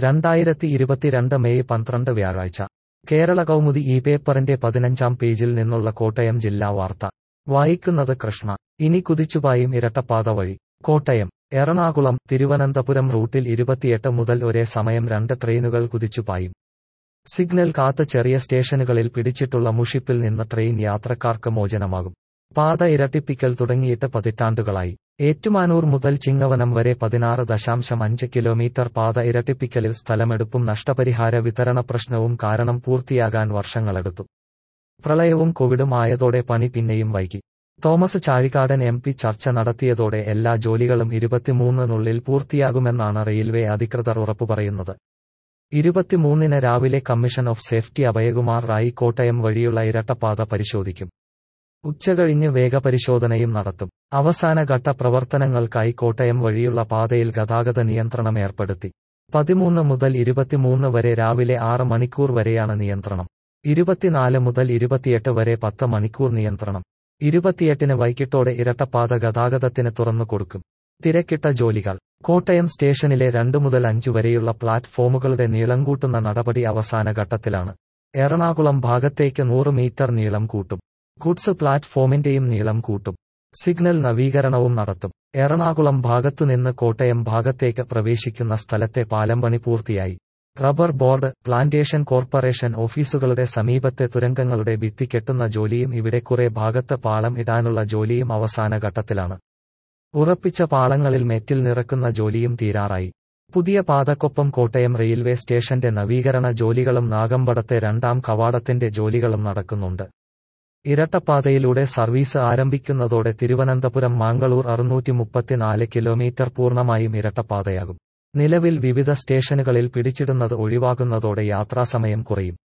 2022 May 12 വ്യാഴാഴ്ച കേരള കൗമുദി ഈ പേപ്പറിന്റെ 15-ാം പേജിൽ നിന്നുള്ള കോട്ടയം ജില്ലാ വാർത്ത വായിക്കുന്നത് കൃഷ്ണ. ഇനി കുതിച്ചുപായും ഇരട്ടപ്പാത വഴി. കോട്ടയം, എറണാകുളം, തിരുവനന്തപുരം റൂട്ടിൽ 28 മുതൽ ഒരേ സമയം 2 ട്രെയിനുകൾ കുതിച്ചുപായും. സിഗ്നൽ കാത്ത് ചെറിയ സ്റ്റേഷനുകളിൽ പിടിച്ചിട്ടുള്ള മുഷിപ്പിൽ നിന്ന് ട്രെയിൻ യാത്രക്കാർക്ക് മോചനമാകും. പാത ഇരട്ടിപ്പിക്കൽ തുടങ്ങിയിട്ട് പതിറ്റാണ്ടുകളായി. ഏറ്റുമാനൂർ മുതൽ ചിങ്ങവനം വരെ 16.5 കിലോമീറ്റർ പാത ഇരട്ടിപ്പിക്കലിൽ സ്ഥലമെടുപ്പും നഷ്ടപരിഹാര വിതരണ പ്രശ്നവും കാരണം പൂർത്തിയാകാൻ വർഷങ്ങളെടുത്തു. പ്രളയവും കോവിഡും ആയതോടെ പണി പിന്നെയും വൈകി. തോമസ് ചാഴികാടൻ MP ചർച്ച നടത്തിയതോടെ എല്ലാ ജോലികളും 23-നുള്ളിൽ പൂർത്തിയാകുമെന്നാണ് റെയിൽവേ അധികൃതർ ഉറപ്പുപറയുന്നത്. 23-ന് രാവിലെ commission of safety Abhayakumar Rai Kottayam വഴിയുള്ള ഇരട്ടപ്പാത പരിശോധിക്കും. ഉച്ചകഴിഞ്ഞ് വേഗപരിശോധനയും നടത്തും. അവസാനഘട്ട പ്രവർത്തനങ്ങൾക്കായി കോട്ടയം വഴിയുള്ള പാതയിൽ ഗതാഗത നിയന്ത്രണം ഏർപ്പെടുത്തി. 13 മുതൽ 23 വരെ രാവിലെ 6 മണിക്കൂർ വരെയാണ് നിയന്ത്രണം. 24 മുതൽ 28 വരെ 10 മണിക്കൂർ നിയന്ത്രണം. 28-ന് വൈകിട്ടോടെ ഇരട്ടപ്പാത ഗതാഗതത്തിന് തുറന്നു കൊടുക്കും. തിരക്കിട്ട ജോലികൾ. കോട്ടയം സ്റ്റേഷനിലെ 2 മുതൽ 5 വരെയുള്ള പ്ലാറ്റ്ഫോമുകളുടെ നീളം കൂട്ടുന്ന നടപടി അവസാന ഘട്ടത്തിലാണ്. എറണാകുളം ഭാഗത്തേക്ക് 100 മീറ്റർ നീളം കൂട്ടും. ഗുഡ്സ് പ്ലാറ്റ്ഫോമിന്റെയും നീളം കൂട്ടും. സിഗ്നൽ നവീകരണവും നടത്തും. എറണാകുളം ഭാഗത്തുനിന്ന് കോട്ടയം ഭാഗത്തേക്ക് പ്രവേശിക്കുന്ന സ്ഥലത്തെ പാലം പണി പൂർത്തിയായി. റബ്ബർ ബോർഡ്, പ്ലാന്റേഷൻ കോർപ്പറേഷൻ ഓഫീസുകളുടെ സമീപത്തെ തുരങ്കങ്ങളുടെ ഭിത്തി കെട്ടുന്ന ജോലിയും ഇവിടെ കുറെ ഭാഗത്ത് പാളം ഇടാനുള്ള ജോലിയും അവസാന ഘട്ടത്തിലാണ്. ഉറപ്പിച്ച പാളങ്ങളിൽ മെറ്റിൽ നിറക്കുന്ന ജോലിയും തീരാറായി. പുതിയ പാതക്കൊപ്പം കോട്ടയം റെയിൽവേ സ്റ്റേഷന്റെ നവീകരണ ജോലികളും നാഗമ്പടത്തെ 2-ാം കവാടത്തിന്റെ ജോലികളും നടക്കുന്നുണ്ട്. ഇരട്ടപ്പാതയിലൂടെ സർവീസ് ആരംഭിക്കുന്നതോടെ തിരുവനന്തപുരം മാങ്കളൂർ 634 കിലോമീറ്റർ പൂർണ്ണമായും ഇരട്ടപ്പാതയാകും. നിലവിൽ വിവിധ സ്റ്റേഷനുകളിൽ പിടിച്ചിടുന്നത് ഒഴിവാകുന്നതോടെ യാത്രാസമയം കുറയും.